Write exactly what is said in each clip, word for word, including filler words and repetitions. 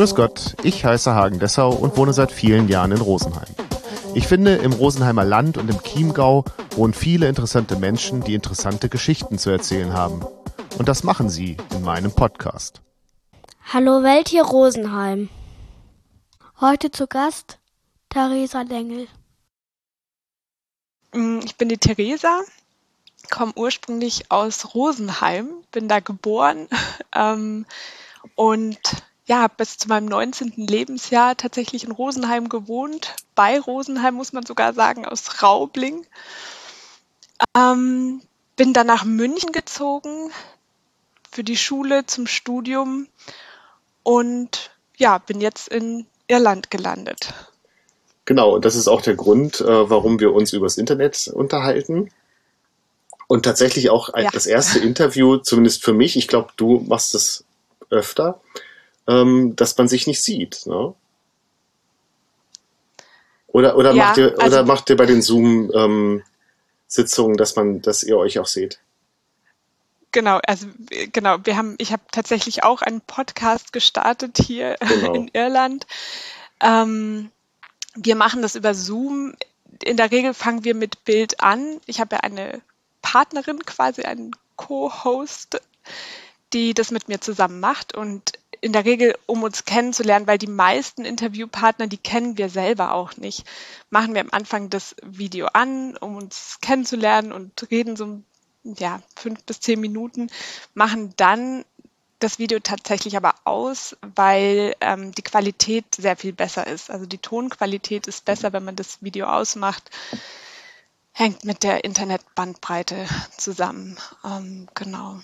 Grüß Gott, ich heiße Hagen Dessau und wohne seit vielen Jahren in Rosenheim. Ich finde, im Rosenheimer Land und im Chiemgau wohnen viele interessante Menschen, die interessante Geschichten zu erzählen haben. Und das machen sie in meinem Podcast. Hallo Welt, hier Rosenheim. Heute zu Gast Theresa Lengel. Ich bin die Theresa, komme ursprünglich aus Rosenheim, bin da geboren ähm, und ja, habe bis zu meinem neunzehnten Lebensjahr tatsächlich in Rosenheim gewohnt. Bei Rosenheim muss man sogar sagen, aus Raubling. Ähm, bin dann nach München gezogen für die Schule zum Studium und ja, bin jetzt in Irland gelandet. Genau, und das ist auch der Grund, äh, warum wir uns übers Internet unterhalten. Und tatsächlich auch ein, Ja. das erste Interview, zumindest für mich, ich glaube, du machst es öfter, ähm, dass man sich nicht sieht, ne? Oder, oder, Ja, macht ihr, also- oder macht ihr bei den Zoom-Sitzungen, dass man, dass ihr euch auch seht? Genau, also äh, genau, wir haben, ich habe tatsächlich auch einen Podcast gestartet hier Genau. in Irland. Ähm, wir machen das über Zoom. In der Regel fangen wir mit Bild an. Ich habe ja eine Partnerin, quasi einen Co-Host, die das mit mir zusammen macht. Und in der Regel, um uns kennenzulernen, weil die meisten Interviewpartner, die kennen wir selber auch nicht, machen wir am Anfang das Video an, um uns kennenzulernen und reden so ja, fünf bis zehn Minuten, machen dann das Video tatsächlich aber aus, weil ähm, die Qualität sehr viel besser ist. Also die Tonqualität ist besser, wenn man das Video ausmacht. Hängt mit der Internetbandbreite zusammen. Ähm, genau.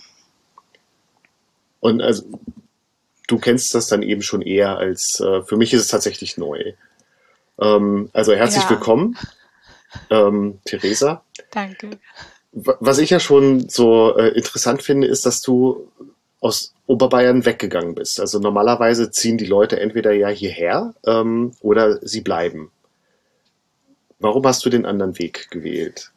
Und also, du kennst das dann eben schon eher als, äh, für mich ist es tatsächlich neu. Ähm, also herzlich Ja. willkommen, ähm, Theresa. Danke. W- Was ich ja schon so äh, interessant finde, ist, dass du aus Oberbayern weggegangen bist. Also normalerweise ziehen die Leute entweder ja hierher ähm, oder sie bleiben. Warum hast du den anderen Weg gewählt?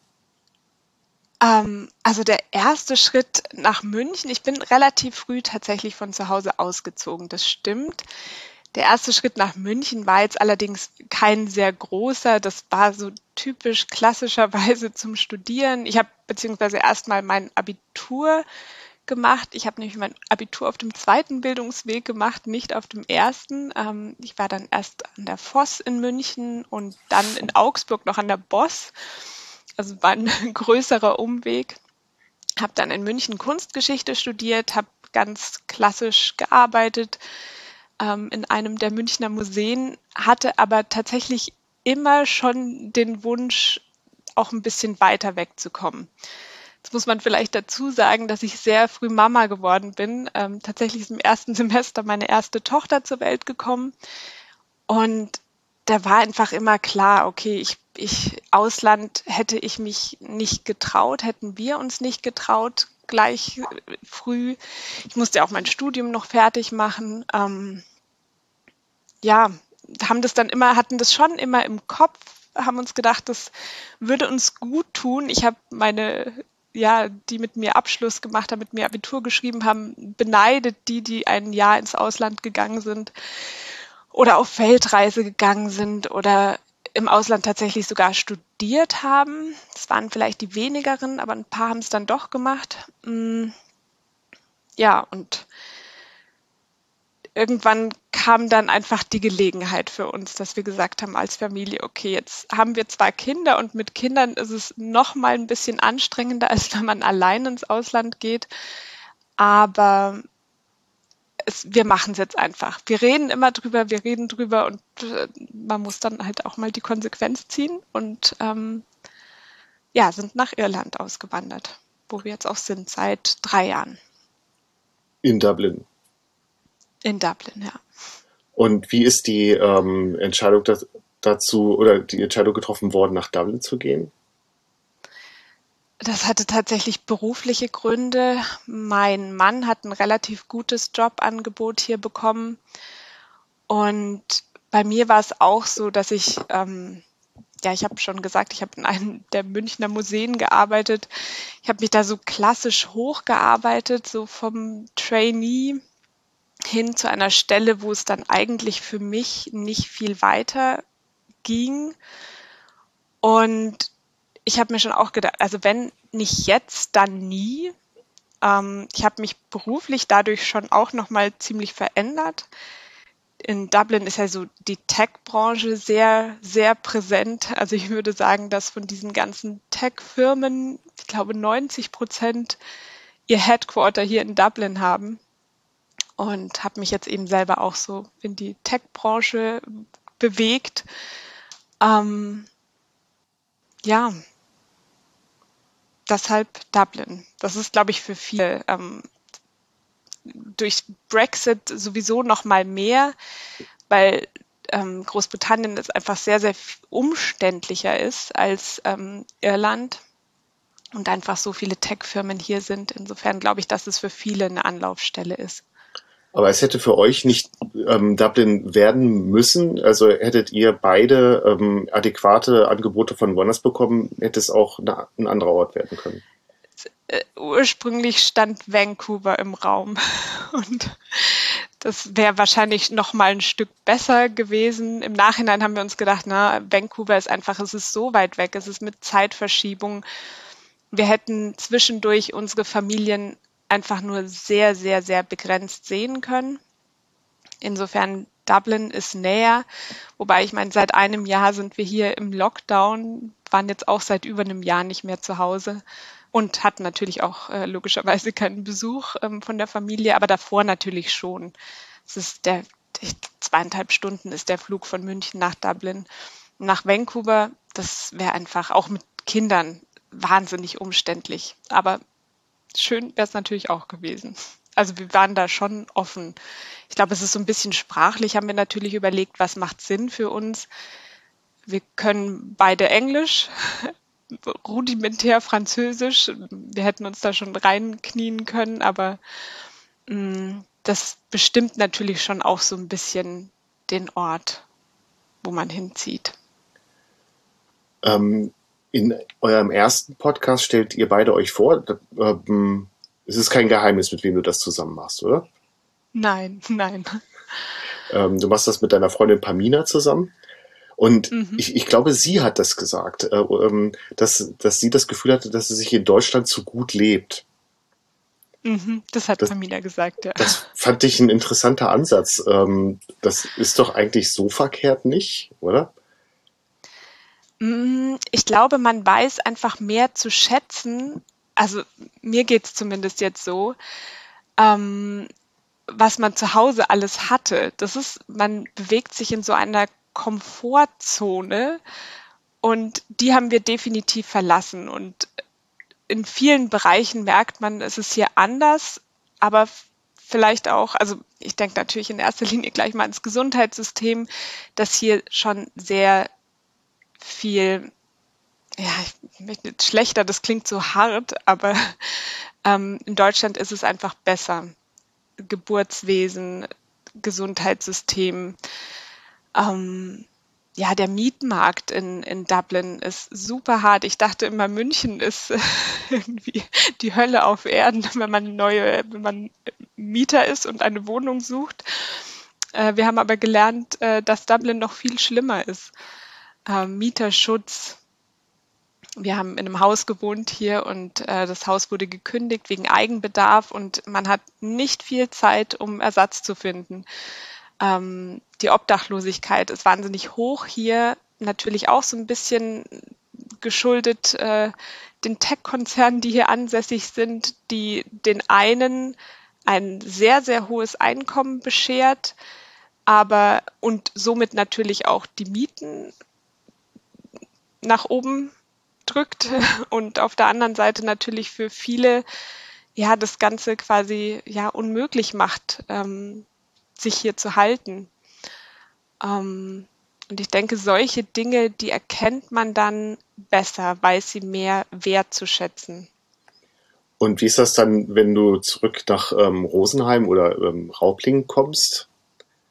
Ähm, also der erste Schritt nach München, ich bin relativ früh tatsächlich von zu Hause ausgezogen, das stimmt. Der erste Schritt nach München war jetzt allerdings kein sehr großer. Das war so typisch klassischerweise zum Studieren. Ich habe beziehungsweise erstmal mein Abitur gemacht. Ich habe nämlich mein Abitur auf dem zweiten Bildungsweg gemacht, nicht auf dem ersten. Ähm, ich war dann erst an der Voss in München und dann in Augsburg noch an der Boss. Also war ein größerer Umweg. Habe dann in München Kunstgeschichte studiert, habe ganz klassisch gearbeitet ähm, in einem der Münchner Museen, hatte aber tatsächlich immer schon den Wunsch, auch ein bisschen weiter wegzukommen. Jetzt muss man vielleicht dazu sagen, dass ich sehr früh Mama geworden bin. Ähm, tatsächlich ist im ersten Semester meine erste Tochter zur Welt gekommen. Und da war einfach immer klar, okay, ich, ich, Ausland hätte ich mich nicht getraut, hätten wir uns nicht getraut, gleich äh, früh. Ich musste ja auch mein Studium noch fertig machen. Ähm, ja, haben das dann immer, hatten das schon immer im Kopf, haben uns gedacht, das würde uns gut tun. Ich habe meine, ja, die mit mir Abschluss gemacht haben, mit mir Abitur geschrieben haben, beneidet die, die ein Jahr ins Ausland gegangen sind oder auf Weltreise gegangen sind oder im Ausland tatsächlich sogar studiert haben. Das waren vielleicht die wenigeren, aber ein paar haben es dann doch gemacht. Mm, Ja, und irgendwann kam dann einfach die Gelegenheit für uns, dass wir gesagt haben als Familie, okay, jetzt haben wir zwei Kinder und mit Kindern ist es noch mal ein bisschen anstrengender, als wenn man allein ins Ausland geht. Aber es, wir machen es jetzt einfach. Wir reden immer drüber, wir reden drüber und äh, man muss dann halt auch mal die Konsequenz ziehen und ähm, ja, sind nach Irland ausgewandert, wo wir jetzt auch sind seit drei Jahren In Dublin. in Dublin, ja. Und wie ist die ähm, Entscheidung da, dazu oder die Entscheidung getroffen worden, nach Dublin zu gehen? Das hatte tatsächlich berufliche Gründe. Mein Mann hat ein relativ gutes Jobangebot hier bekommen. Und bei mir war es auch so, dass ich, ähm, ja, ich habe schon gesagt, ich habe in einem der Münchner Museen gearbeitet. Ich habe mich da so klassisch hochgearbeitet, so vom Trainee hin zu einer Stelle, wo es dann eigentlich für mich nicht viel weiter ging. Und ich habe mir schon auch gedacht, also wenn nicht jetzt, dann nie. Ähm, ich habe mich beruflich dadurch schon auch nochmal ziemlich verändert. In Dublin ist ja so die Tech-Branche sehr, sehr präsent. Also ich würde sagen, dass von diesen ganzen Tech-Firmen, ich glaube neunzig Prozent ihr Headquarter hier in Dublin haben. Und habe mich jetzt eben selber auch so in die Tech-Branche bewegt. Ähm, ja, deshalb Dublin. Das ist, glaube ich, für viele ähm, durch Brexit sowieso noch mal mehr, weil ähm, Großbritannien ist einfach sehr, sehr umständlicher ist als ähm, Irland und einfach so viele Tech-Firmen hier sind. Insofern glaube ich, dass es für viele eine Anlaufstelle ist. Aber es hätte für euch nicht ähm, Dublin werden müssen. Also hättet ihr beide ähm, adäquate Angebote von woanders bekommen, hätte es auch eine, ein anderer Ort werden können. Äh, ursprünglich stand Vancouver im Raum und das wäre wahrscheinlich noch mal ein Stück besser gewesen. Im Nachhinein haben wir uns gedacht, na, Vancouver ist einfach, es ist so weit weg, es ist mit Zeitverschiebung. Wir hätten zwischendurch unsere Familien einfach nur sehr, sehr, sehr begrenzt sehen können. Insofern Dublin ist näher, wobei ich meine, seit einem Jahr sind wir hier im Lockdown, waren jetzt auch seit über einem Jahr nicht mehr zu Hause und hatten natürlich auch äh, logischerweise keinen Besuch ähm, von der Familie, aber davor natürlich schon. Es ist der zweieinhalb Stunden ist der Flug von München nach Dublin. Nach Vancouver, das wäre einfach auch mit Kindern wahnsinnig umständlich, aber schön wäre es natürlich auch gewesen. Also wir waren da schon offen. Ich glaube, es ist so ein bisschen sprachlich, haben wir natürlich überlegt, was macht Sinn für uns. Wir können beide Englisch, rudimentär Französisch. Wir hätten uns da schon reinknien können, aber mh, das bestimmt natürlich schon auch so ein bisschen den Ort, wo man hinzieht. Ähm, in eurem ersten Podcast stellt ihr beide euch vor, ähm, es ist kein Geheimnis, mit wem du das zusammen machst, oder? Nein, nein. Ähm, du machst das mit deiner Freundin Pamina zusammen. Und Mhm. ich, ich glaube, sie hat das gesagt, äh, ähm, dass, dass sie das Gefühl hatte, dass sie sich in Deutschland zu gut lebt. Mhm, das hat Das, Pamina gesagt, ja. das fand ich ein interessanter Ansatz. Ähm, das ist doch eigentlich so verkehrt nicht, oder? Mm, Ich glaube, man weiß einfach mehr zu schätzen, also mir geht es zumindest jetzt so, ähm, was man zu Hause alles hatte. Das ist, man bewegt sich in so einer Komfortzone und die haben wir definitiv verlassen. Und in vielen Bereichen merkt man, es ist hier anders, aber vielleicht auch, also ich denke natürlich in erster Linie gleich mal ans Gesundheitssystem, das hier schon sehr viel, ja, ich möchte nicht schlechter, das klingt so hart, aber ähm, in Deutschland ist es einfach besser. Geburtswesen, Gesundheitssystem, ähm, ja, der Mietmarkt in, in Dublin ist super hart. Ich dachte immer, München ist irgendwie die Hölle auf Erden, wenn man neue, wenn man Mieter ist und eine Wohnung sucht. Äh, wir haben aber gelernt, äh, dass Dublin noch viel schlimmer ist. Äh, Mieterschutz. Wir haben in einem Haus gewohnt hier und äh, das Haus wurde gekündigt wegen Eigenbedarf und man hat nicht viel Zeit, um Ersatz zu finden. Ähm, die Obdachlosigkeit ist wahnsinnig hoch hier, natürlich auch so ein bisschen geschuldet äh, den Tech-Konzernen, die hier ansässig sind, die den einen ein sehr, sehr hohes Einkommen beschert, aber und somit natürlich auch die Mieten nach oben drückt und auf der anderen Seite natürlich für viele ja das Ganze quasi ja unmöglich macht, ähm, sich hier zu halten. Ähm, und ich denke, solche Dinge, die erkennt man dann besser, weiß sie mehr wertzuschätzen. Und wie ist das dann, wenn du zurück nach ähm, Rosenheim oder ähm, Rauplingen kommst?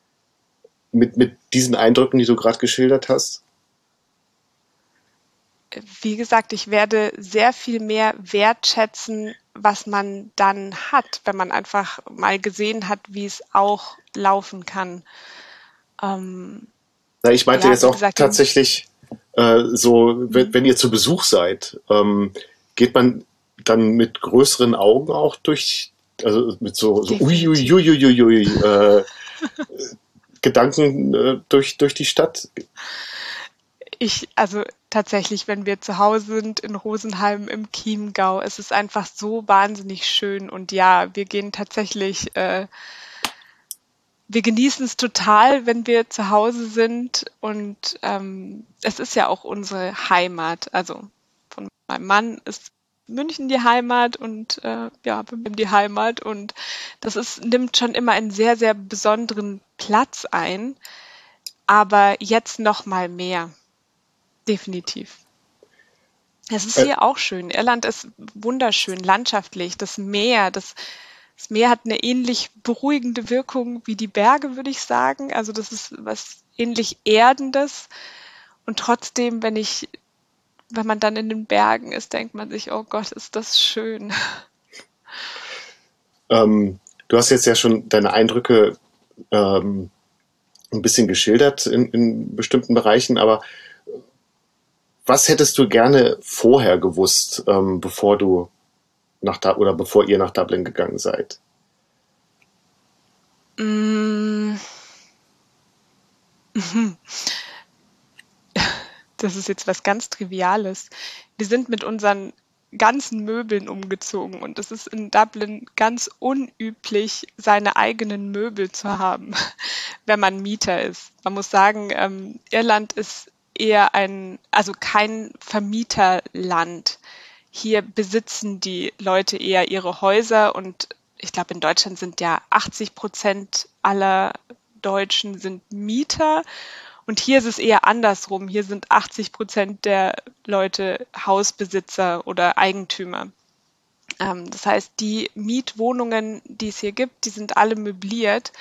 Mit, mit diesen Eindrücken, die du gerade geschildert hast? wie gesagt, ich werde sehr viel mehr wertschätzen, was man dann hat, wenn man einfach mal gesehen hat, wie es auch laufen kann. Ähm, Na, ich meinte ja, jetzt wie auch gesagt, den, tatsächlich äh, so, wenn, mhm, wenn ihr zu Besuch seid, ähm, geht man dann mit größeren Augen auch durch, also mit so, so definitiv. uiuiuiuiui, äh, Gedanken äh, durch, durch die Stadt. Ich, also tatsächlich, wenn wir zu Hause sind in Rosenheim im Chiemgau, es ist einfach so wahnsinnig schön. Und ja, wir gehen tatsächlich, äh, wir genießen es total, wenn wir zu Hause sind. Und ähm, es ist ja auch unsere Heimat. Also von meinem Mann ist München die Heimat und äh, ja, bei mir die Heimat. Und das ist, nimmt schon immer einen sehr, sehr besonderen Platz ein. Aber jetzt noch mal mehr, definitiv. Es ist Äh, hier auch schön. Irland ist wunderschön, landschaftlich. Das Meer, das, das Meer hat eine ähnlich beruhigende Wirkung wie die Berge, würde ich sagen. Also das ist was ähnlich Erdendes. Und trotzdem, wenn ich, wenn man dann in den Bergen ist, denkt man sich, oh Gott, ist das schön. ähm, Du hast jetzt ja schon deine Eindrücke ähm, ein bisschen geschildert in, in bestimmten Bereichen, aber was hättest du gerne vorher gewusst, ähm, bevor du nach da oder bevor ihr nach Dublin gegangen seid? Mm, Das ist jetzt was ganz Triviales. Wir sind mit unseren ganzen Möbeln umgezogen und es ist in Dublin ganz unüblich, seine eigenen Möbel zu haben, wenn man Mieter ist. Man muss sagen, ähm, Irland ist eher ein, also kein Vermieterland. Hier besitzen die Leute eher ihre Häuser und ich glaube, in Deutschland sind ja achtzig Prozent aller Deutschen sind Mieter und hier ist es eher andersrum. Hier sind achtzig Prozent der Leute Hausbesitzer oder Eigentümer. Ähm, das heißt, die Mietwohnungen, die es hier gibt, die sind alle möbliert.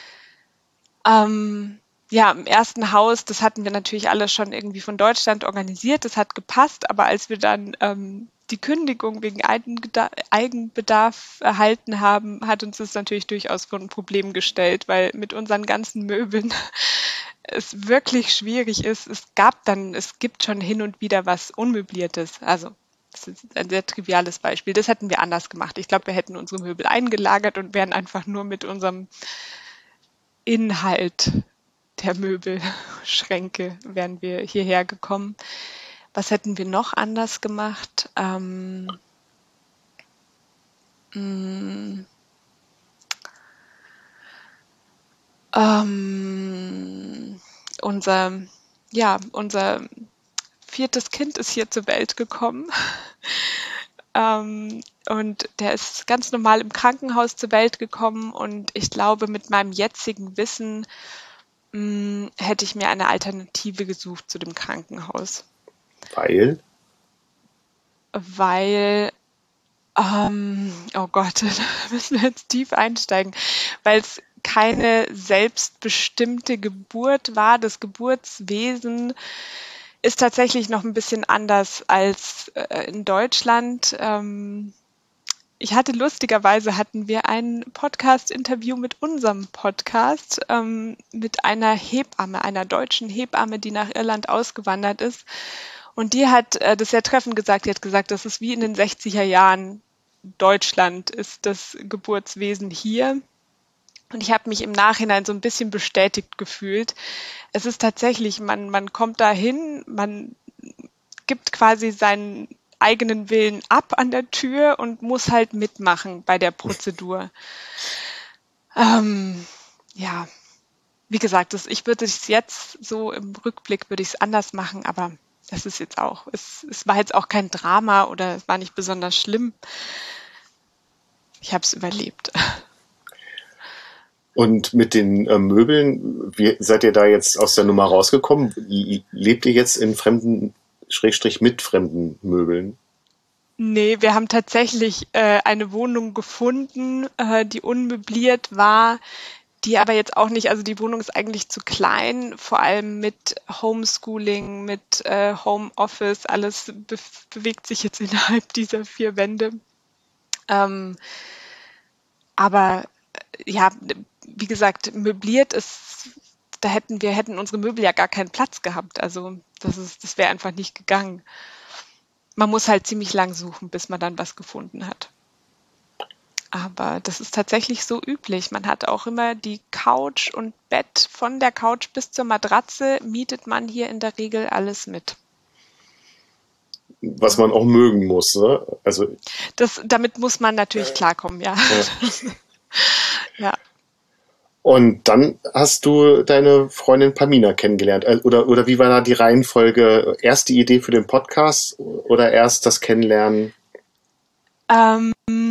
Ähm, ja, im ersten Haus, das hatten wir natürlich alle schon irgendwie von Deutschland organisiert, das hat gepasst, aber als wir dann ähm, die Kündigung wegen Eigengeda- Eigenbedarf erhalten haben, hat uns das natürlich durchaus vor ein Problem gestellt, weil mit unseren ganzen Möbeln es wirklich schwierig ist. Es gab dann, es gibt schon hin und wieder was Unmöbliertes. Also, das ist ein sehr triviales Beispiel. Das hätten wir anders gemacht. Ich glaube, wir hätten unsere Möbel eingelagert und wären einfach nur mit unserem Inhalt der Möbelschränke wären wir hierher gekommen. Was hätten wir noch anders gemacht? Ähm, mh, ähm, unser, ja, unser viertes Kind ist hier zur Welt gekommen. Ähm, und der ist ganz normal im Krankenhaus zur Welt gekommen. Und ich glaube, mit meinem jetzigen Wissen mh, hätte ich mir eine Alternative gesucht zu dem Krankenhaus. Weil, Weil, ähm, oh Gott, da müssen wir jetzt tief einsteigen, weil es keine selbstbestimmte Geburt war. Das Geburtswesen ist tatsächlich noch ein bisschen anders als äh, in Deutschland. Ähm, ich hatte lustigerweise hatten wir ein Podcast-Interview mit unserem Podcast ähm, mit einer Hebamme, einer deutschen Hebamme, die nach Irland ausgewandert ist. Und die hat äh, das sehr treffend gesagt. Die hat gesagt, das ist wie in den sechziger Jahren Deutschland ist das Geburtswesen hier. Und ich habe mich im Nachhinein so ein bisschen bestätigt gefühlt. Es ist tatsächlich, man, man kommt dahin, man gibt quasi seinen eigenen Willen ab an der Tür und muss halt mitmachen bei der Prozedur. Ähm, ja, wie gesagt, das, ich würde es jetzt so im Rückblick würde ich es anders machen, aber das ist jetzt auch, es, es war jetzt auch kein Drama oder es war nicht besonders schlimm. Ich habe es überlebt. und mit den äh, Möbeln, wie seid ihr da jetzt aus der Nummer rausgekommen? Lebt ihr jetzt in fremden, Schrägstrich mit fremden Möbeln? Nee, wir haben tatsächlich äh, eine Wohnung gefunden, äh, die unmöbliert war, die aber jetzt auch nicht, also die Wohnung ist eigentlich zu klein, vor allem mit Homeschooling, mit äh, Homeoffice, alles be bewegt sich jetzt innerhalb dieser vier Wände. Ähm, aber äh, ja, wie gesagt, möbliert ist, da hätten wir hätten unsere Möbel ja gar keinen Platz gehabt. Also das ist, das wäre einfach nicht gegangen. Man muss halt ziemlich lang suchen, bis man dann was gefunden hat. Aber das ist tatsächlich so üblich. Man hat auch immer die Couch und Bett, von der Couch bis zur Matratze mietet man hier in der Regel alles mit. Was man auch mögen muss, ne? Also, Das, damit muss man natürlich klarkommen, ja. ja. Ja. Und dann hast du deine Freundin Pamina kennengelernt. Äh, Oder, oder wie war da die Reihenfolge? Erst die Idee für den Podcast oder erst das Kennenlernen? Ähm,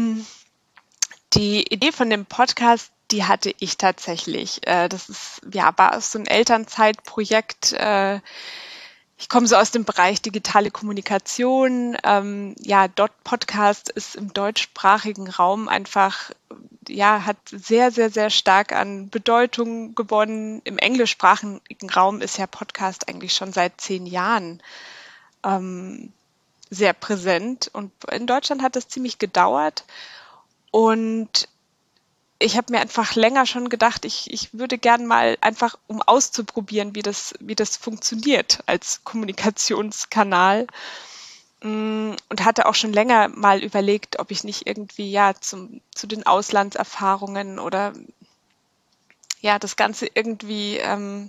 die Idee von dem Podcast, die hatte ich tatsächlich. Äh, das ist, ja, war so ein Elternzeitprojekt. Äh, ich komme so aus dem Bereich digitale Kommunikation. Ähm, ja, dort Podcast ist im deutschsprachigen Raum einfach, ja, hat sehr, sehr, sehr stark an Bedeutung gewonnen. Im englischsprachigen Raum ist ja Podcast eigentlich schon seit zehn Jahren ähm, sehr präsent. Und in Deutschland hat das ziemlich gedauert. Und ich habe mir einfach länger schon gedacht, ich, ich würde gern mal einfach, um auszuprobieren, wie das, wie das funktioniert als Kommunikationskanal. Mm, Und hatte auch schon länger mal überlegt, ob ich nicht irgendwie ja zum, zu den Auslandserfahrungen oder ja das Ganze irgendwie ähm,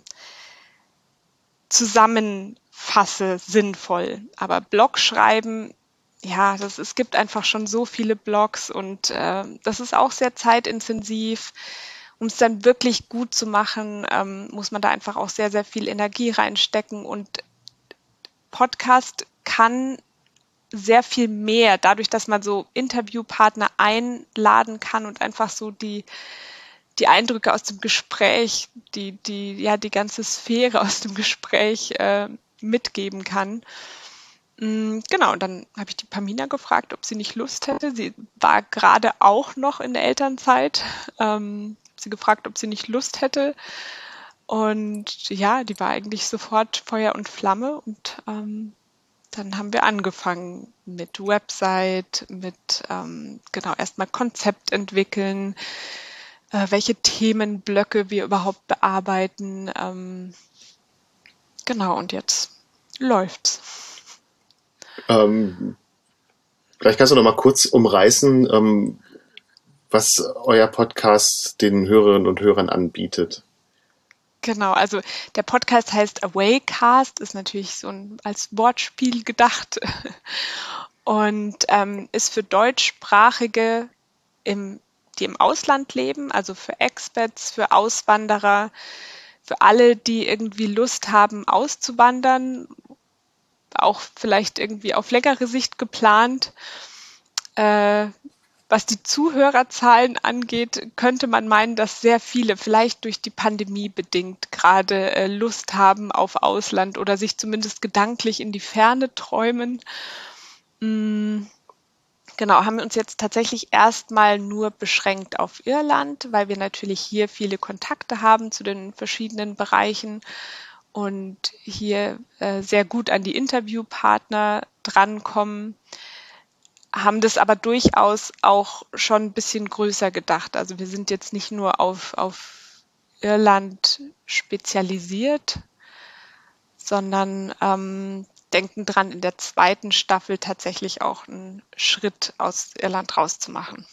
zusammenfasse, sinnvoll. Aber Blog schreiben, ja, das, es gibt einfach schon so viele Blogs und äh, das ist auch sehr zeitintensiv. Um es dann wirklich gut zu machen, ähm, muss man da einfach auch sehr, sehr viel Energie reinstecken und Podcast kann sehr viel mehr, dadurch, dass man so Interviewpartner einladen kann und einfach so die, die Eindrücke aus dem Gespräch, die, die, ja, die ganze Sphäre aus dem Gespräch äh, mitgeben kann. Mm, Genau, und dann habe ich die Pamina gefragt, ob sie nicht Lust hätte. Sie war gerade auch noch in der Elternzeit. Ähm, sie gefragt, ob sie nicht Lust hätte. Und ja, die war eigentlich sofort Feuer und Flamme. Und ähm, dann haben wir angefangen mit Website, mit ähm, genau erstmal Konzept entwickeln, äh, welche Themenblöcke wir überhaupt bearbeiten. Ähm, genau, und jetzt läuft's. Ähm, Vielleicht kannst du noch mal kurz umreißen, ähm, was euer Podcast den Hörerinnen und Hörern anbietet. Genau, also der Podcast heißt Awaycast, ist natürlich so ein, als Wortspiel gedacht und ähm, ist für Deutschsprachige, im, die im Ausland leben, also für Expats, für Auswanderer, für alle, die irgendwie Lust haben, auszuwandern, auch vielleicht irgendwie auf längere Sicht geplant. Äh, Was die Zuhörerzahlen angeht, könnte man meinen, dass sehr viele vielleicht durch die Pandemie bedingt gerade äh, Lust haben auf Ausland oder sich zumindest gedanklich in die Ferne träumen. Mm, Genau, haben wir uns jetzt tatsächlich erstmal nur beschränkt auf Irland, weil wir natürlich hier viele Kontakte haben zu den verschiedenen Bereichen und hier äh, sehr gut an die Interviewpartner drankommen, haben das aber durchaus auch schon ein bisschen größer gedacht. Also wir sind jetzt nicht nur auf, auf Irland spezialisiert, sondern ähm, denken dran, in der zweiten Staffel tatsächlich auch einen Schritt aus Irland rauszumachen.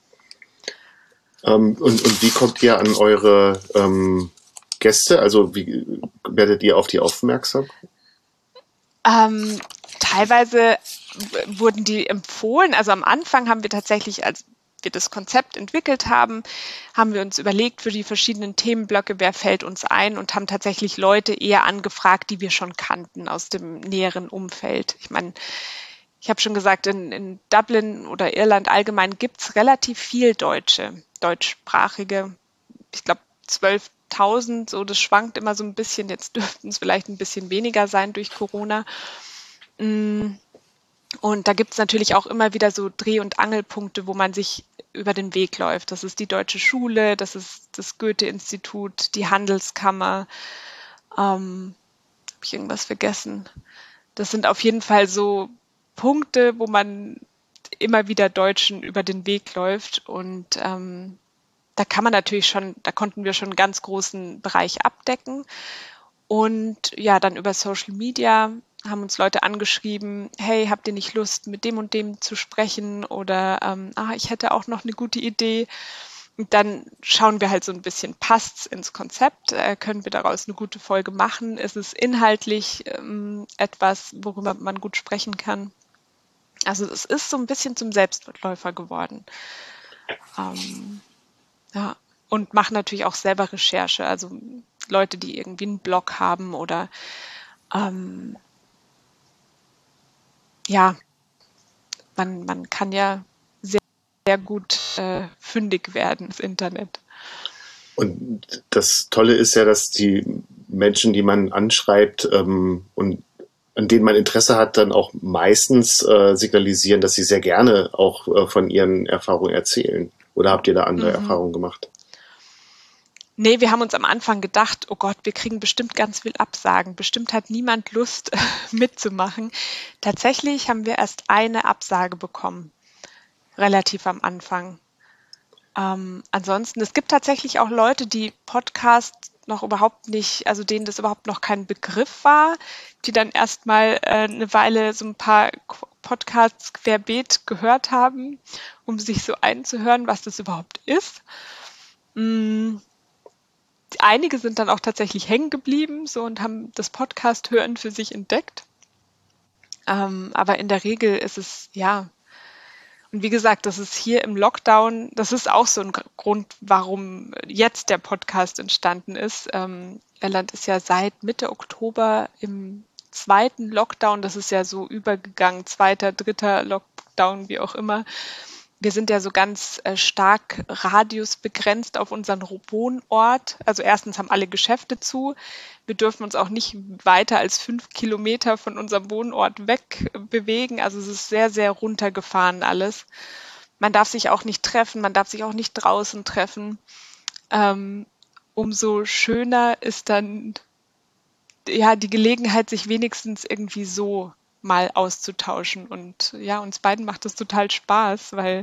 Ähm, und, und wie kommt ihr an eure ähm, Gäste? Also wie werdet ihr auf die aufmerksam? Ähm, teilweise w- wurden die empfohlen. Also am Anfang haben wir tatsächlich, als wir das Konzept entwickelt haben, haben wir uns überlegt für die verschiedenen Themenblöcke, wer fällt uns ein und haben tatsächlich Leute eher angefragt, die wir schon kannten aus dem näheren Umfeld. Ich meine, ich habe schon gesagt, in, in Dublin oder Irland allgemein gibt's relativ viel Deutsche, deutschsprachige. Ich glaube zwölftausend, so das schwankt immer so ein bisschen. Jetzt dürften es vielleicht ein bisschen weniger sein durch Corona. Mm, Und da gibt's natürlich auch immer wieder so Dreh- und Angelpunkte, wo man sich über den Weg läuft. Das ist die Deutsche Schule, das ist das Goethe-Institut, die Handelskammer. Ähm, habe ich irgendwas vergessen? Das sind auf jeden Fall so Punkte, wo man immer wieder Deutschen über den Weg läuft. Und ähm, da kann man natürlich schon, da konnten wir schon einen ganz großen Bereich abdecken. Und ja, dann über Social Media haben uns Leute angeschrieben, hey, habt ihr nicht Lust, mit dem und dem zu sprechen? Oder ähm, ah, ich hätte auch noch eine gute Idee. Und dann schauen wir halt so ein bisschen, passt's ins Konzept? Äh, können wir daraus eine gute Folge machen? Ist es inhaltlich ähm, etwas, worüber man gut sprechen kann? Also es ist so ein bisschen zum Selbstläufer geworden. Ähm, ja, und machen natürlich auch selber Recherche. Also Leute, die irgendwie einen Blog haben oder ähm, ja, man, man kann ja sehr, sehr gut äh, fündig werden ins Internet. Und das Tolle ist ja, dass die Menschen, die man anschreibt ähm, und an denen man Interesse hat, dann auch meistens äh, signalisieren, dass sie sehr gerne auch äh, von ihren Erfahrungen erzählen. Oder habt ihr da andere Mhm. Erfahrungen gemacht? Nee, wir haben uns am Anfang gedacht, oh Gott, wir kriegen bestimmt ganz viel Absagen. Bestimmt hat niemand Lust mitzumachen. Tatsächlich haben wir erst eine Absage bekommen, relativ am Anfang. Ähm, ansonsten, es gibt tatsächlich auch Leute, die Podcast noch überhaupt nicht, also denen das überhaupt noch kein Begriff war, die dann erstmal äh, eine Weile so ein paar Qu- Podcasts querbeet gehört haben, um sich so einzuhören, was das überhaupt ist. Mm, Einige sind dann auch tatsächlich hängen geblieben so und haben das Podcast-Hören für sich entdeckt. Ähm, aber in der Regel ist es, ja, und wie gesagt, das ist hier im Lockdown, das ist auch so ein Gr- Grund, warum jetzt der Podcast entstanden ist. Ähm, Irland ist ja seit Mitte Oktober im zweiten Lockdown, das ist ja so übergegangen, zweiter, dritter Lockdown, wie auch immer. Wir sind ja so ganz äh, stark radiusbegrenzt auf unseren Ro- Wohnort. Also erstens haben alle Geschäfte zu. Wir dürfen uns auch nicht weiter als fünf Kilometer von unserem Wohnort weg äh, bewegen. Also es ist sehr, sehr runtergefahren alles. Man darf sich auch nicht treffen, man darf sich auch nicht draußen treffen. Ähm, umso schöner ist dann ja die Gelegenheit, sich wenigstens irgendwie so mal auszutauschen. Und ja, uns beiden macht das total Spaß, weil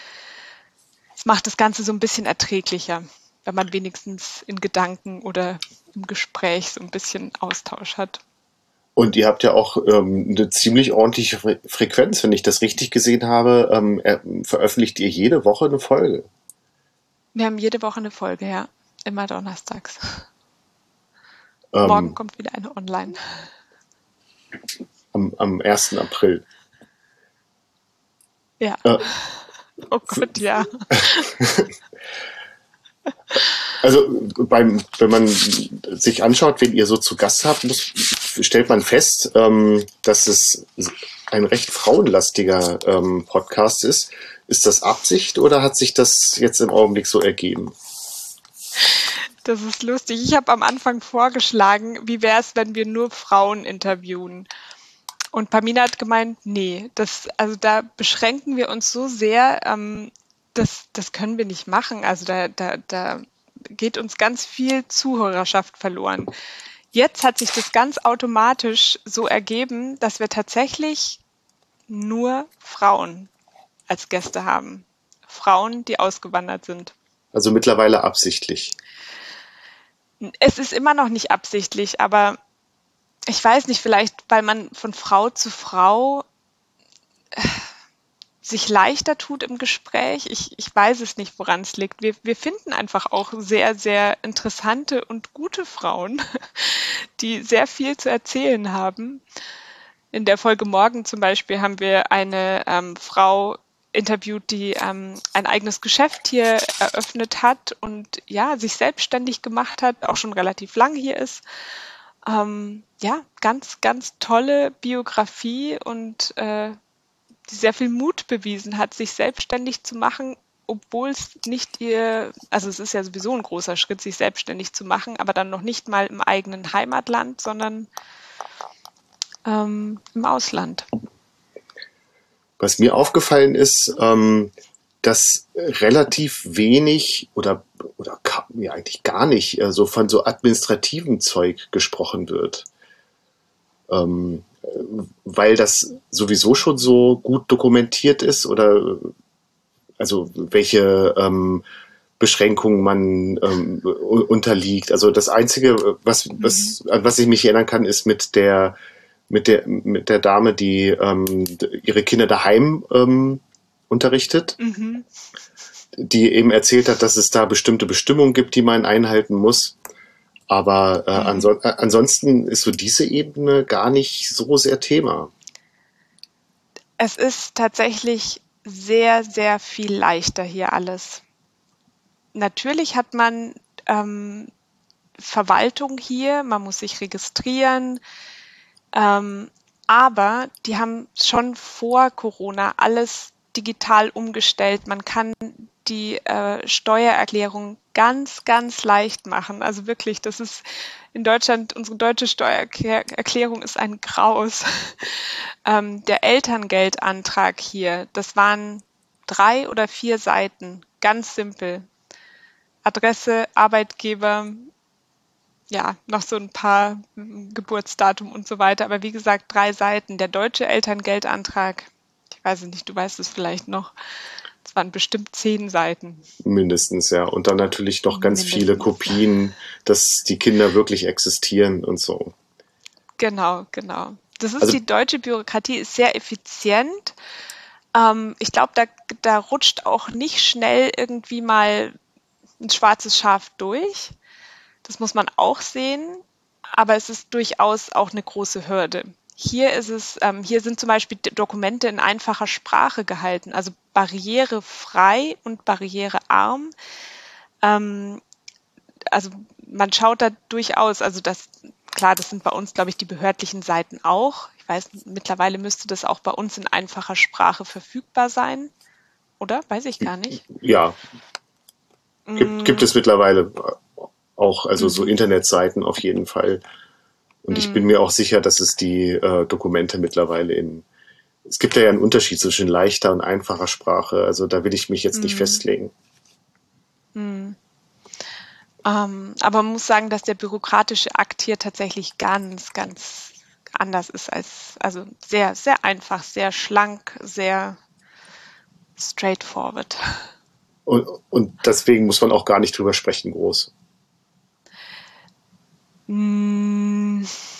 es macht das Ganze so ein bisschen erträglicher, wenn man wenigstens in Gedanken oder im Gespräch so ein bisschen Austausch hat. Und ihr habt ja auch ähm, eine ziemlich ordentliche Fre Frequenz, wenn ich das richtig gesehen habe. Ähm, er, veröffentlicht ihr jede Woche eine Folge? Wir haben jede Woche eine Folge, ja. Immer donnerstags. Morgen Ähm, kommt wieder eine online. am, am ersten April. Ja. Äh, Oh Gott, ja. Also beim, wenn man sich anschaut, wen ihr so zu Gast habt, muss, stellt man fest, ähm, dass es ein recht frauenlastiger ähm, Podcast ist. Ist das Absicht oder hat sich das jetzt im Augenblick so ergeben? Das ist lustig. Ich habe am Anfang vorgeschlagen, wie wäre es, wenn wir nur Frauen interviewen? Und Pamina hat gemeint, nee, das, also da beschränken wir uns so sehr, ähm, das, das können wir nicht machen. Also da, da, da geht uns ganz viel Zuhörerschaft verloren. Jetzt hat sich das ganz automatisch so ergeben, dass wir tatsächlich nur Frauen als Gäste haben. Frauen, die ausgewandert sind. Also mittlerweile absichtlich. Es ist immer noch nicht absichtlich, aber ich weiß nicht, vielleicht, weil man von Frau zu Frau sich leichter tut im Gespräch. Ich, ich weiß es nicht, woran es liegt. Wir, wir finden einfach auch sehr, sehr interessante und gute Frauen, die sehr viel zu erzählen haben. In der Folge morgen zum Beispiel haben wir eine ähm, Frau interviewt, die ähm, ein eigenes Geschäft hier eröffnet hat und ja, sich selbstständig gemacht hat, auch schon relativ lang hier ist. Ähm, ja, ganz, ganz tolle Biografie und äh, die sehr viel Mut bewiesen hat, sich selbstständig zu machen, obwohl es nicht ihr, also es ist ja sowieso ein großer Schritt, sich selbstständig zu machen, aber dann noch nicht mal im eigenen Heimatland, sondern ähm, im Ausland. Was mir aufgefallen ist, ähm, dass relativ wenig oder, oder ja, eigentlich gar nicht äh, so von so administrativem Zeug gesprochen wird. Ähm, weil das sowieso schon so gut dokumentiert ist oder also welche ähm, Beschränkungen man ähm, unterliegt. Also das Einzige, was, was, an was ich mich erinnern kann, ist mit der mit der mit der Dame, die ähm, ihre Kinder daheim ähm, unterrichtet, Mhm. die eben erzählt hat, dass es da bestimmte Bestimmungen gibt, die man einhalten muss. Aber äh, Mhm. anso- äh, ansonsten ist so diese Ebene gar nicht so sehr Thema. Es ist tatsächlich sehr, sehr viel leichter hier alles. Natürlich hat man ähm, Verwaltung hier, man muss sich registrieren, ähm, aber die haben schon vor Corona alles digital umgestellt. Man kann die äh, Steuererklärung ganz, ganz leicht machen. Also wirklich, das ist in Deutschland, unsere deutsche Steuererklärung ist ein Graus. ähm, der Elterngeldantrag hier, das waren drei oder vier Seiten, ganz simpel. Adresse, Arbeitgeber, ja, noch so ein paar mm, Geburtsdatum und so weiter. Aber wie gesagt, drei Seiten. Der deutsche Elterngeldantrag, ich weiß es nicht, du weißt es vielleicht noch, es waren bestimmt zehn Seiten. Mindestens, ja. Und dann natürlich noch ganz viele Mindestens. Kopien, dass die Kinder wirklich existieren und so. Genau, genau. Das ist Also die deutsche Bürokratie, ist sehr effizient. Ähm, ich glaube, da, da rutscht auch nicht schnell irgendwie mal ein schwarzes Schaf durch. Das muss man auch sehen, aber es ist durchaus auch eine große Hürde. Hier ist es, ähm, hier sind zum Beispiel D- Dokumente in einfacher Sprache gehalten, also barrierefrei und barrierearm. Ähm, also man schaut da durchaus, also das, klar, das sind bei uns, glaube ich, die behördlichen Seiten auch. Ich weiß, mittlerweile müsste das auch bei uns in einfacher Sprache verfügbar sein, oder? Weiß ich gar nicht. ja, gibt, gibt Mm, es mittlerweile auch, also so mhm, Internetseiten auf jeden Fall. Und ich bin mm, mir auch sicher, dass es die äh, Dokumente mittlerweile in. Es gibt ja einen Unterschied zwischen leichter und einfacher Sprache. Also da will ich mich jetzt nicht mm, festlegen. mm. Ähm, aber man muss sagen, dass der bürokratische Akt hier tatsächlich ganz, ganz anders ist als, also sehr, sehr einfach, sehr schlank, sehr straightforward. Und, und deswegen muss man auch gar nicht drüber sprechen, groß. Mm,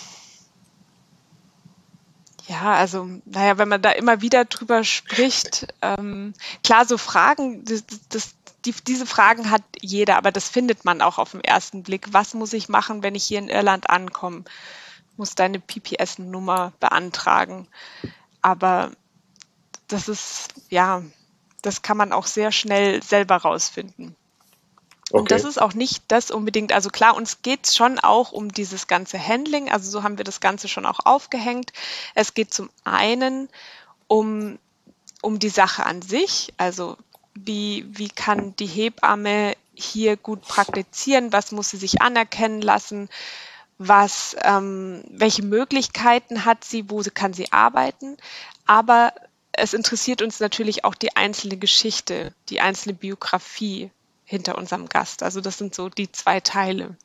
ja, also, naja, wenn man da immer wieder drüber spricht, ähm, klar, so Fragen, das, das, die, diese Fragen hat jeder, aber das findet man auch auf den ersten Blick. Was muss ich machen, wenn ich hier in Irland ankomme? Muss deine P P S-Nummer beantragen. Aber das ist, ja, das kann man auch sehr schnell selber rausfinden. Und das Okay. ist auch nicht das unbedingt, also klar, uns geht es schon auch um dieses ganze Handling, also so haben wir das Ganze schon auch aufgehängt. Es geht zum einen um, um die Sache an sich, also wie, wie kann die Hebamme hier gut praktizieren, was muss sie sich anerkennen lassen, was, ähm, welche Möglichkeiten hat sie, wo sie, kann sie arbeiten, aber es interessiert uns natürlich auch die einzelne Geschichte, die einzelne Biografie hinter unserem Gast. Also das sind so die zwei Teile.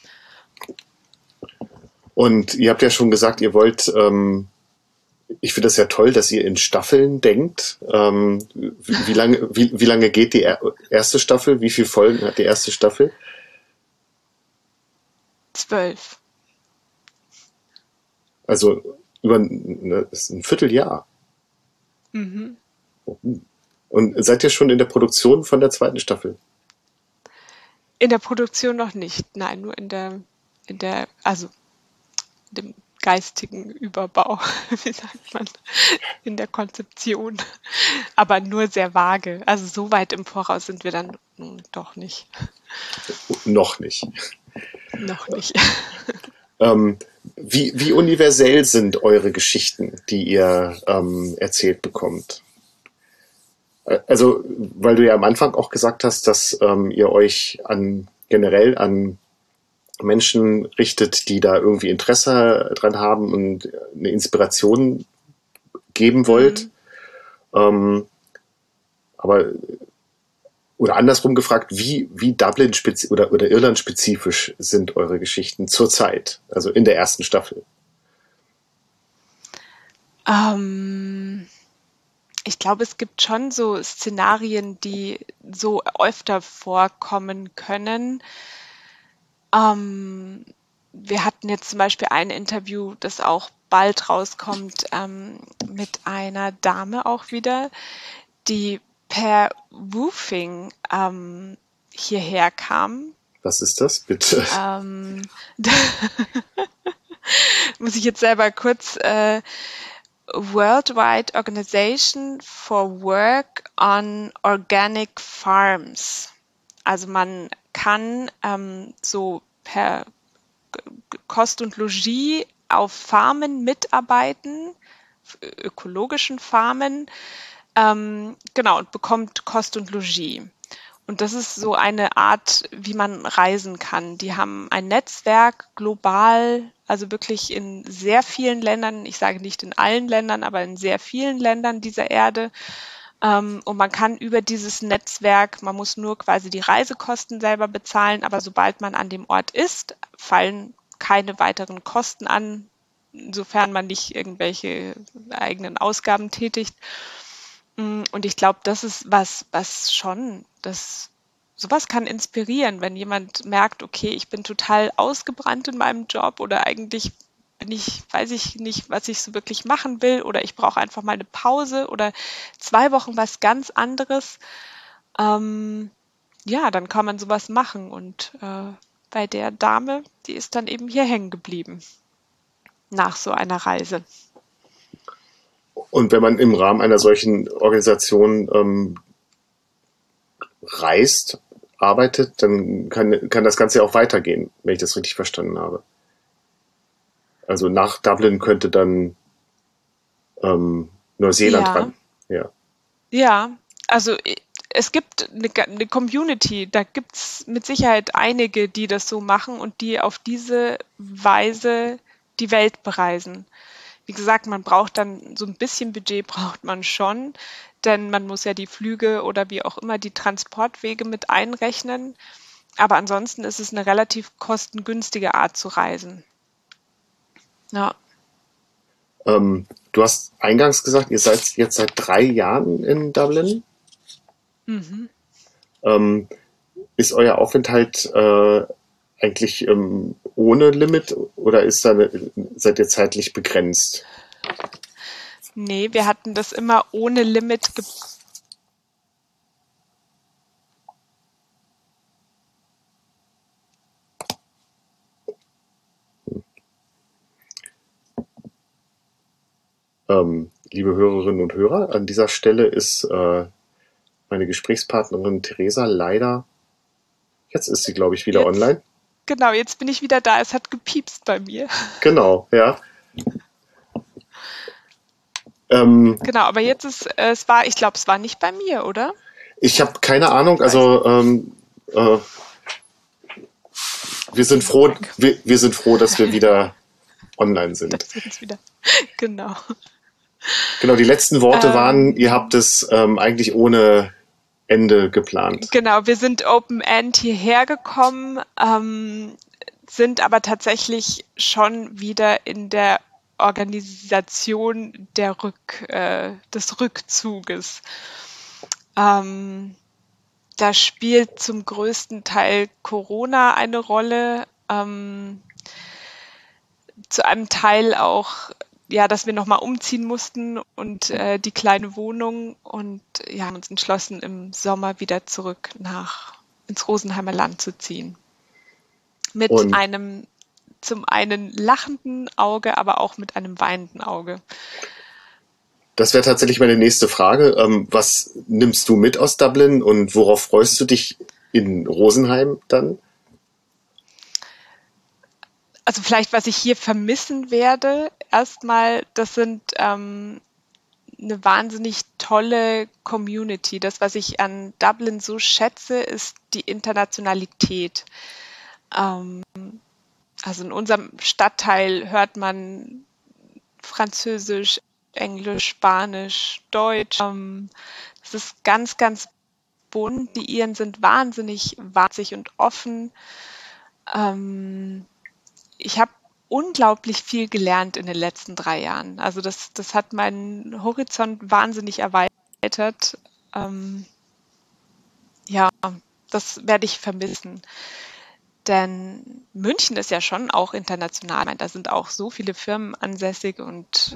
Und ihr habt ja schon gesagt, ihr wollt, ähm, ich finde das ja toll, dass ihr in Staffeln denkt. Ähm, wie, wie, lange, wie, wie lange geht die er erste Staffel? Wie viele Folgen hat die erste Staffel? Zwölf. Also über ein, ne, das ist ein Vierteljahr. Mhm. Und seid ihr schon in der Produktion von der zweiten Staffel? In der Produktion noch nicht, nein, nur in der, in der, also dem geistigen Überbau, wie sagt man, in der Konzeption, aber nur sehr vage. Also so weit im Voraus sind wir dann nun doch nicht. Noch nicht. Noch nicht. Ähm, wie, wie universell sind eure Geschichten, die ihr ähm, erzählt bekommt? Also, weil du ja am Anfang auch gesagt hast, dass ähm, ihr euch an generell an Menschen richtet, die da irgendwie Interesse dran haben und eine Inspiration geben wollt. Mhm. Ähm, aber oder andersrum gefragt, wie, wie Dublin spezi oder, oder Irland spezifisch sind eure Geschichten zurzeit, also in der ersten Staffel? Ähm, ich glaube, es gibt schon so Szenarien, die so öfter vorkommen können. Ähm, wir hatten jetzt zum Beispiel ein Interview, das auch bald rauskommt, ähm, mit einer Dame auch wieder, die per Woofing ähm, hierher kam. Was ist das, bitte? Ähm, muss ich jetzt selber kurz äh, Worldwide Organization for Work on Organic Farms. Also man kann ähm, so per Kost und Logis auf Farmen mitarbeiten, ökologischen Farmen, ähm, genau, und bekommt Kost und Logis. Und das ist so eine Art, wie man reisen kann. Die haben ein Netzwerk global, also wirklich in sehr vielen Ländern, ich sage nicht in allen Ländern, aber in sehr vielen Ländern dieser Erde. Ähm, und man kann über dieses Netzwerk, man muss nur quasi die Reisekosten selber bezahlen, aber sobald man an dem Ort ist, fallen keine weiteren Kosten an, sofern man nicht irgendwelche eigenen Ausgaben tätigt. Und ich glaube, das ist was, was schon, das, sowas kann inspirieren, wenn jemand merkt, okay, ich bin total ausgebrannt in meinem Job oder eigentlich bin ich, weiß ich nicht, was ich so wirklich machen will oder ich brauche einfach mal eine Pause oder zwei Wochen was ganz anderes. Ähm, ja, dann kann man sowas machen und äh, bei der Dame, die ist dann eben hier hängen geblieben nach so einer Reise. Und wenn man im Rahmen einer solchen Organisation ähm, reist, arbeitet, dann kann, kann das Ganze ja auch weitergehen, wenn ich das richtig verstanden habe. Also nach Dublin könnte dann ähm, Neuseeland Ja, ran. Ja. ja, also i- es gibt eine, ga- eine Community, da gibt es mit Sicherheit einige, die das so machen und die auf diese Weise die Welt bereisen. Wie gesagt, man braucht dann so ein bisschen Budget braucht man schon, denn man muss ja die Flüge oder wie auch immer die Transportwege mit einrechnen. Aber ansonsten ist es eine relativ kostengünstige Art zu reisen. Ja. Ähm, du hast eingangs gesagt, ihr seid jetzt seit drei Jahren in Dublin. Mhm. Ähm, ist euer Aufenthalt äh, eigentlich ähm, ohne Limit oder ist da eine, seid ihr zeitlich begrenzt? Nee, wir hatten das immer ohne Limit ge Ähm, liebe Hörerinnen und Hörer, an dieser Stelle ist äh, meine Gesprächspartnerin Theresa leider, jetzt ist sie, glaube ich, wieder jetzt online. genau, jetzt bin ich wieder da. Es hat gepiepst bei mir. Genau, ja. Ähm, Genau, aber jetzt ist äh, es war ich glaube, es war nicht bei mir, oder? ich habe keine Ahnung, Ich weiß also nicht. ähm, äh, wir sind Gehen wir froh, weg. wir, wir sind froh, dass wir wieder online sind. Das wird uns wieder. Genau. Genau, die letzten Worte waren, ihr habt Ähm, es ähm, eigentlich ohne Ende geplant. genau, wir sind Open End hierher gekommen, ähm, sind aber tatsächlich schon wieder in der Organisation der Rück, äh, des Rückzuges. Ähm, Da spielt zum größten Teil Corona eine Rolle, ähm, zu einem Teil auch, ja, dass wir nochmal umziehen mussten und äh, die kleine Wohnung und ja, haben uns entschlossen, im Sommer wieder zurück nach ins Rosenheimer Land zu ziehen. Mit Und einem zum einen lachenden Auge, aber auch mit einem weinenden Auge. das wäre tatsächlich meine nächste Frage. Ähm, was nimmst du mit aus Dublin und worauf freust du dich in Rosenheim dann? Also vielleicht, was ich hier vermissen werde, erstmal, das sind ähm, eine wahnsinnig tolle Community. Das, was ich an Dublin so schätze, ist die Internationalität. Ähm, also in unserem Stadtteil hört man Französisch, Englisch, Spanisch, Deutsch. Ähm, es ist ganz, ganz bunt. Die Iren sind wahnsinnig wahnsinnig und offen. Ähm, ich habe unglaublich viel gelernt in den letzten drei Jahren. Also das, das hat meinen Horizont wahnsinnig erweitert. Ähm, ja, das werde ich vermissen. Denn München ist ja schon auch international. Da sind auch so viele Firmen ansässig und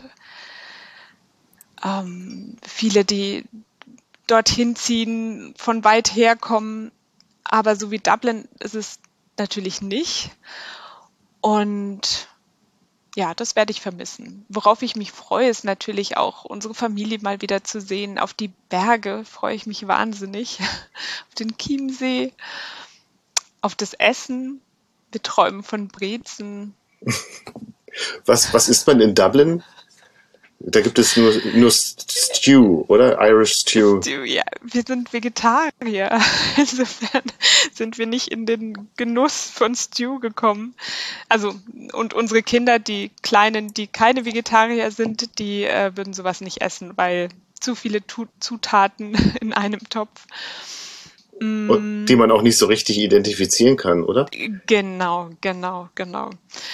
ähm, viele, die dorthin ziehen, von weit her kommen. Aber so wie Dublin ist es natürlich nicht. Und ja, das werde ich vermissen. Worauf ich mich freue, ist natürlich auch unsere Familie mal wieder zu sehen. Auf die Berge freue ich mich wahnsinnig. Auf den Chiemsee, auf das Essen. Wir träumen von Brezen. Was, was isst man in Dublin? Da gibt es nur, nur Stew, oder? Irish Stew. Stew, ja. Wir sind Vegetarier. Insofern sind wir nicht in den Genuss von Stew gekommen. Also, und unsere Kinder, die Kleinen, die keine Vegetarier sind, die äh, würden sowas nicht essen, weil zu viele Tu- Zutaten in einem Topf. Und die man auch nicht so richtig identifizieren kann, oder? Genau, genau, genau.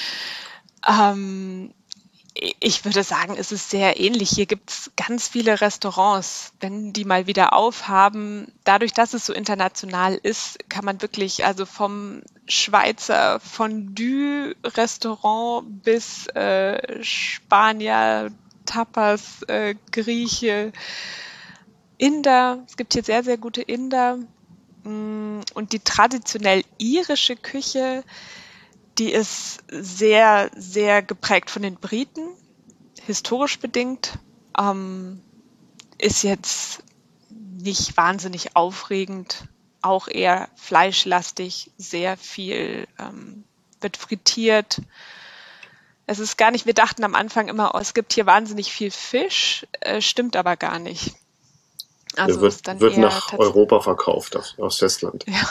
Ähm, ich würde sagen, es ist sehr ähnlich. Hier gibt es ganz viele Restaurants, wenn die mal wieder aufhaben. Dadurch, dass es so international ist, kann man wirklich also vom Schweizer Fondue-Restaurant bis äh, Spanier, Tapas, äh, Grieche, Inder. Es gibt hier sehr, sehr gute Inder. Und die traditionell irische Küche, die ist sehr, sehr geprägt von den Briten, historisch bedingt, ähm, ist jetzt nicht wahnsinnig aufregend, auch eher fleischlastig, sehr viel ähm, wird frittiert. Es ist gar nicht, wir dachten am Anfang immer, oh, es gibt hier wahnsinnig viel Fisch, äh, stimmt aber gar nicht. Also wird, ist dann wird nach Europa verkauft, aus, aus Festland. Ja.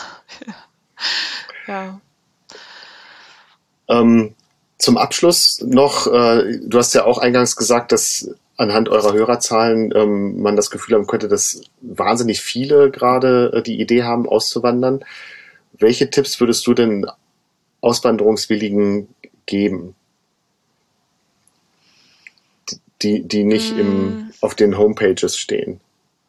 ja. Ähm, zum Abschluss noch, äh, du hast ja auch eingangs gesagt, dass anhand eurer Hörerzahlen ähm, man das Gefühl haben könnte, dass wahnsinnig viele gerade äh, die Idee haben, auszuwandern. Welche Tipps würdest du denn Auswanderungswilligen geben, die, die nicht mm. im, auf den Homepages stehen?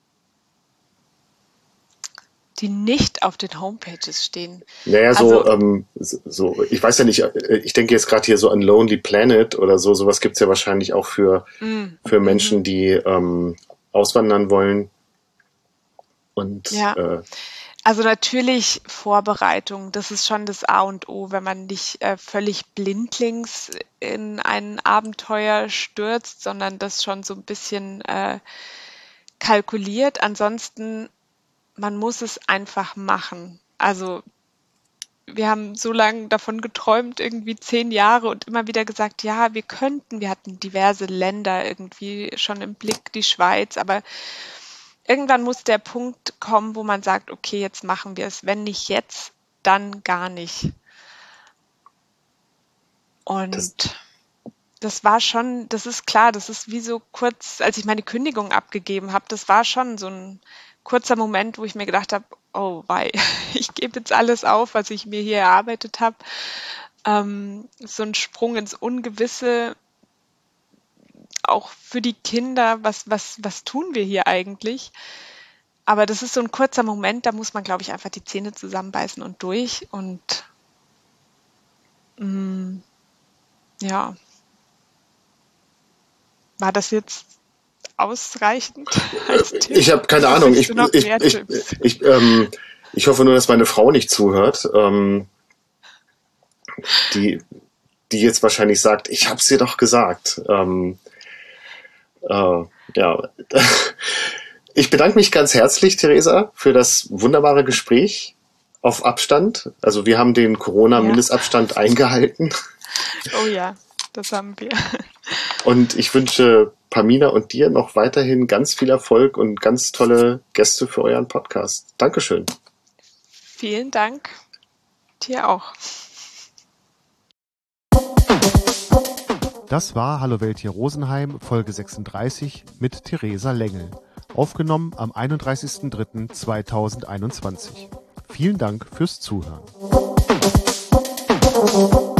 Die nicht auf den Homepages stehen. Naja, so, also, ähm, so, ich weiß ja nicht, ich denke jetzt gerade hier so an Lonely Planet oder so, sowas gibt's ja wahrscheinlich auch für, mm, für Menschen, mm. die ähm, auswandern wollen. Und ja. äh, also natürlich Vorbereitung, das ist schon das A und O, wenn man nicht äh, völlig blindlings in ein Abenteuer stürzt, sondern das schon so ein bisschen äh, kalkuliert. Ansonsten man muss es einfach machen. Also wir haben so lange davon geträumt, irgendwie zehn Jahre und immer wieder gesagt, ja, wir könnten, wir hatten diverse Länder irgendwie schon im Blick, die Schweiz, aber irgendwann muss der Punkt kommen, wo man sagt, okay, jetzt machen wir es. Wenn nicht jetzt, dann gar nicht. Und das, das war schon, das ist klar, das ist wie so kurz, als ich meine Kündigung abgegeben habe, das war schon so ein kurzer Moment, wo ich mir gedacht habe, oh wei, ich gebe jetzt alles auf, was ich mir hier erarbeitet habe. Ähm, so ein Sprung ins Ungewisse, auch für die Kinder, was, was, was tun wir hier eigentlich? Aber das ist so ein kurzer Moment, da muss man, glaube ich, einfach die Zähne zusammenbeißen und durch. Und mh, ja, war das jetzt ausreichend als Tipp? Ich habe keine Ahnung. Ich, ich, ich, ich, ähm, ich hoffe nur, dass meine Frau nicht zuhört, ähm, die, die jetzt wahrscheinlich sagt, ich habe es dir doch gesagt. Ähm, äh, ja, ich bedanke mich ganz herzlich, Theresa, für das wunderbare Gespräch auf Abstand. Also wir haben den Corona-Mindestabstand ja. eingehalten. Oh ja, das haben wir. Und ich wünsche Pamina und dir noch weiterhin ganz viel Erfolg und ganz tolle Gäste für euren Podcast. Dankeschön. Vielen Dank. Dir auch. Das war Hallo Welt hier Rosenheim, Folge sechsunddreißig mit Theresa Lengel. Aufgenommen am einunddreißigsten dritten zweitausendeinundzwanzig. Vielen Dank fürs Zuhören.